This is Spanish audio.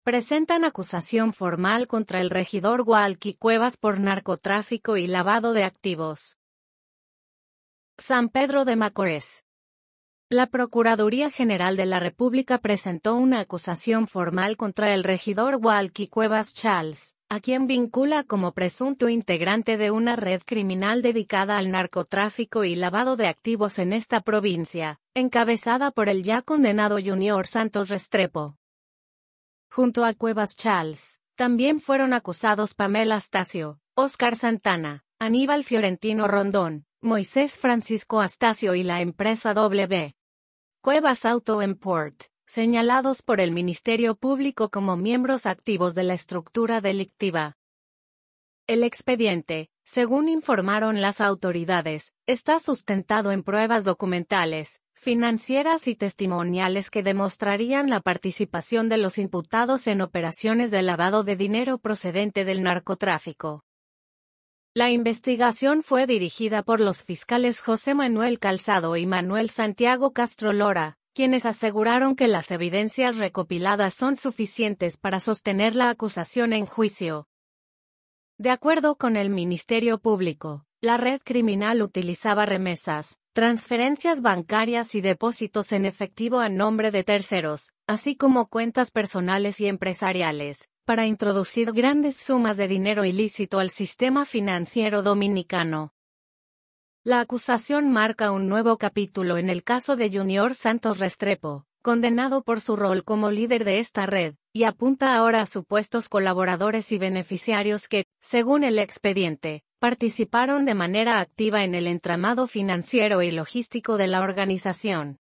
presentan acusación formal contra el regidor Walky Cuevas por narcotráfico y lavado de activos. San Pedro de Macorís. La Procuraduría General de la República presentó una acusación formal contra el regidor Walky Cuevas Charles, a quien vincula como presunto integrante de una red criminal dedicada al narcotráfico y lavado de activos en esta provincia, encabezada por el ya condenado Junior Santos Restrepo. Junto a Cuevas Charles, también fueron acusados Pamela Astacio, Oscar Santana, Aníbal Fiorentino Rondón, Moisés Francisco Astacio y la empresa W. Cuevas Auto Import, señalados por el Ministerio Público como miembros activos de la estructura delictiva. El expediente, según informaron las autoridades, está sustentado en pruebas documentales, financieras y testimoniales que demostrarían la participación de los imputados en operaciones de lavado de dinero procedente del narcotráfico. La investigación fue dirigida por los fiscales José Manuel Calzado y Manuel Santiago Castro Lora, quienes aseguraron que las evidencias recopiladas son suficientes para sostener la acusación en juicio. De acuerdo con el Ministerio Público, la red criminal utilizaba remesas, transferencias bancarias y depósitos en efectivo a nombre de terceros, así como cuentas personales y empresariales, para introducir grandes sumas de dinero ilícito al sistema financiero dominicano. La acusación marca un nuevo capítulo en el caso de Junior Santos Restrepo, condenado por su rol como líder de esta red, y apunta ahora a supuestos colaboradores y beneficiarios que, según el expediente, participaron de manera activa en el entramado financiero y logístico de la organización.